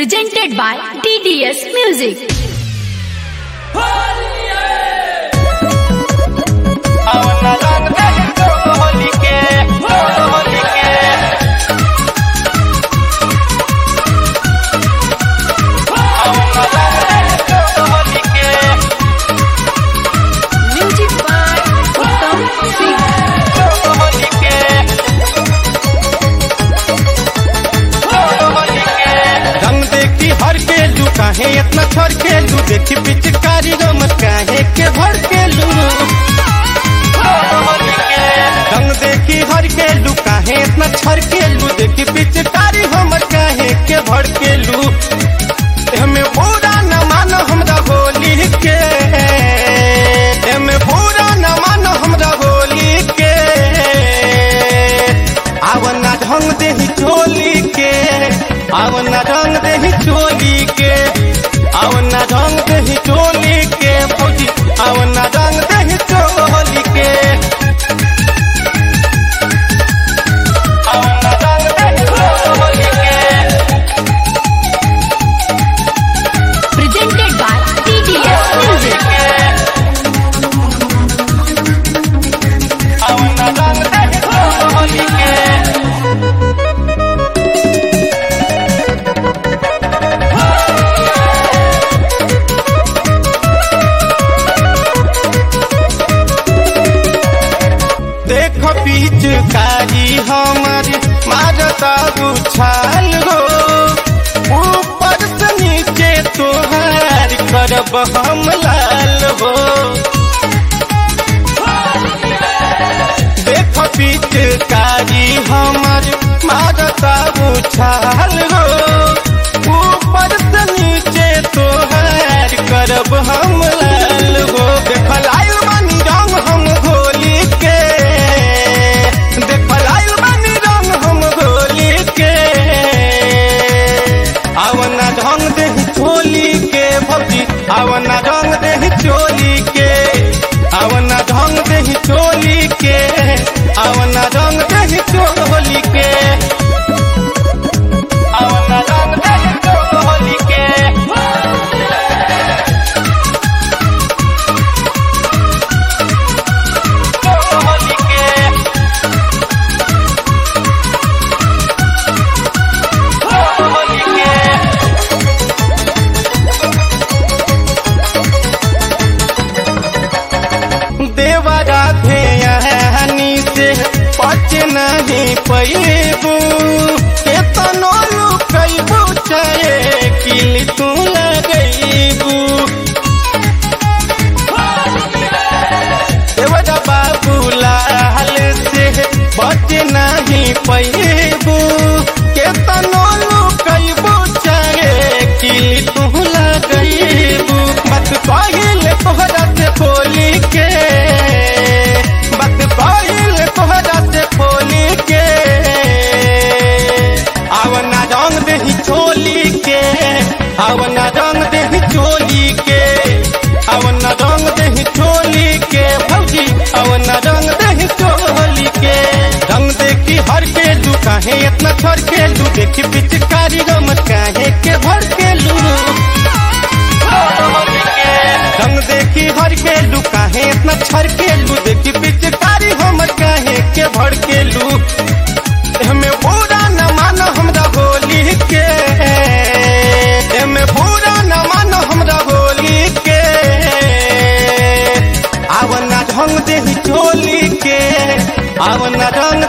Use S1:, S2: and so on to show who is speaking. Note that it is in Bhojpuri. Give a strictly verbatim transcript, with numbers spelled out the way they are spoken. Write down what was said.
S1: presented by D D S Music. Music by Uttam Singh.
S2: रंग देखी हर के लू काहे इतना छर के लू देखी पिचकारी रमत काहे के भर के लू रंग देखी हर के लू काहे इतना छर के लू देखी पिचकारी हमर काहे के भर के लू हमें पूरा न मानो हमरा होली के हमें पूरा न मानो हमरा होली के आवना ढंग देही चोली के आवना ढंग देही चोली के आवना ढंग देही चोली के फौजी आवना ढंग देही चोली के आवना ढंग देही चोली के
S1: Presented by D D S Music.
S2: आवना ढंग देही चोली के देखो पिचकारी हमारी मारता उछाल हो ऊपर से नीचे तोहार करब हम लाल हो देखो पिचकारी हमारी मारता उछाल हो ऊपर से नीचे तोहार करब हम लाल हो देखल आइल बानी रंग हम होली के देखल आइल बानी रंग हम होली के आवना ढंग देही चोली के भौजी आवना ढंग देही चोली के आवना ढंग देही चोली के आवना ढंग देही चोली के आवना ढंग देही चोली के चोली के चोली के देवरा ध्यानी से पच नहीं पैबू केतनो लुकैबू चाहे किल तू लगैबू देवरा बाबू लाल से पच नहीं पैबू केतनो लुकैबू चाहे किल तू लगैबू मत पहिले तोहरा से बोली के बात पहिले तोहरा से बोली के आवना रंग देही चोली के आवना रंग देही चोली के आवना रंग देही चोली के भौजी आवना रंग देही चोली के रंग देखी हर के लू काहे इतना छर के लू देखी पिचकारी रमत काहे के भर के लू रंग देखी हर के लू काहे इतना छर के लू देखी पिचकारी हमर काहे के भर के लू हमें पूरा न मानो हमरा होली के हमें पूरा न मानो हमरा होली के आवना ढंग देही चोली के आवना ढंग